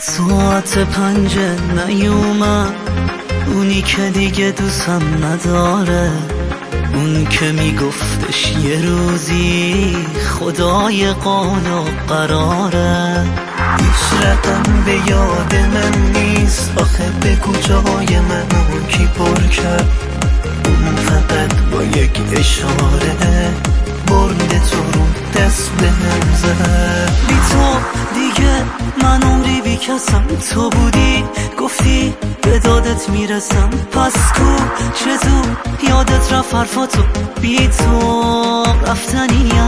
ساعت 5 نیومد، اونی که دیگه دوستم نداره، اون که میگفتش یه روزی خدای قال و قراره. هیچ رقم به یاد من نیست، آخه بگو جای منو کی پر کرد. اون فقط با یک اشاره برد تو رو دست به هم زد. بی تو دیگه من عمری بی کسم، تو بودی گفتی به دادت میرسم، پس کو چطور یادت رفت حرفاتو، بی تو رفتنیم.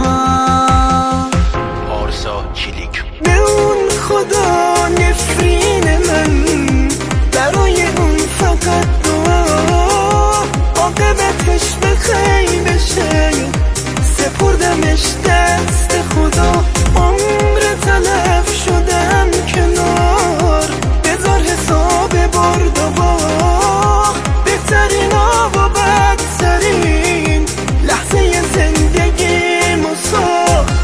آرسا چیلیک. به اون خدا نفرین من، برای اون فقط دعا عاقبتش به خیر بشه، سپردمش دست خدا. عمر تلف شدم کنار، بذار حساب برد و باخت، بهترین و بدترین لحظه زندگی مساخت.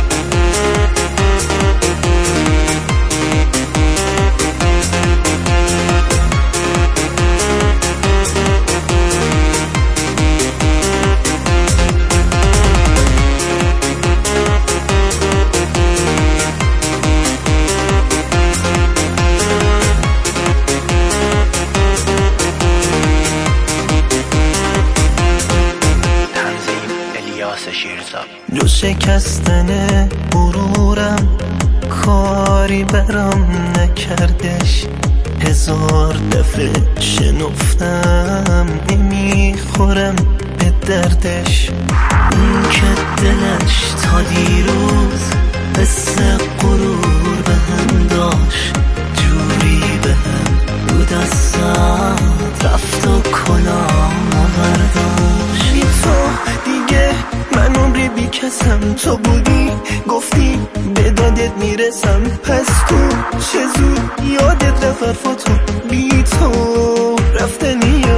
جو شکستن غرورم کاری برام نکردش، 1000 دفعه شنفتم نمیخورم به دردش. اون که دلش تا دیروز حس غرور به هم داشت، جوری به هم رو دستت رفت و کلام برداشت. بی تو دیگه من عمری بی کسم، تو بودی گفتی به دادت میرسم، پس تو چه زود یادت رفت حرفاتو، بی تو رفتنیم.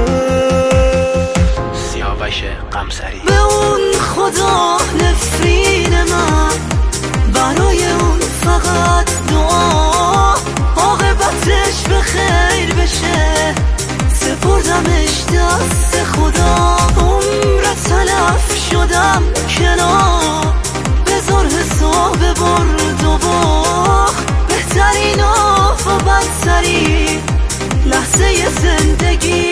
سیاوش قمصری. به اون خدا نفرین من، برای اون فقط دعا عاقبتش به خیر بشه، سپردمش دست خدا. عمر تلف شدم کنار، بذار حساب برد و باخت، بهترین و بدترین لحظه زندگی